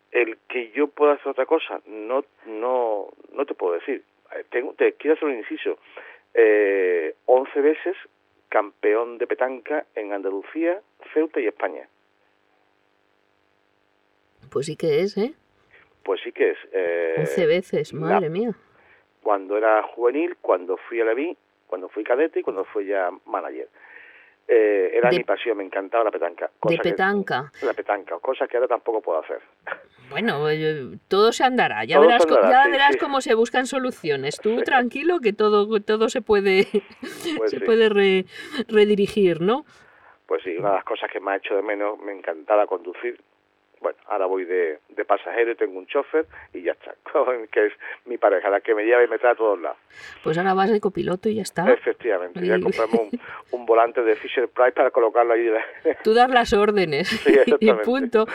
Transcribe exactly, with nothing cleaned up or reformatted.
El que yo pueda hacer otra cosa, no no no te puedo decir. Tengo, te quiero hacer un inciso. Eh, once veces campeón de petanca en Andalucía, Ceuta y España. Pues sí que es, ¿eh? Pues sí que es. Eh, once veces, madre la, mía. Cuando era juvenil, cuando fui a la V I, cuando fui cadete y cuando fui ya manager. Eh, era de, mi pasión, me encantaba la petanca. Cosa de petanca. Que, la petanca, cosa que ahora tampoco puedo hacer. Bueno, todo se andará. Ya todo verás, se andará, ya sí, verás sí. cómo se buscan soluciones. Tú sí. tranquilo que todo, todo se puede, pues se sí. puede re, redirigir, ¿no? Pues sí, una de las cosas que me ha hecho de menos, me encantaba conducir. Bueno, ahora voy de, de pasajero y tengo un chofer y ya está, que es mi pareja, la que me lleva y me trae a todos lados. Pues ahora vas de copiloto y ya está. Efectivamente, y... ya compramos un, un volante de Fisher Price para colocarlo ahí. Tú das las órdenes sí, y punto.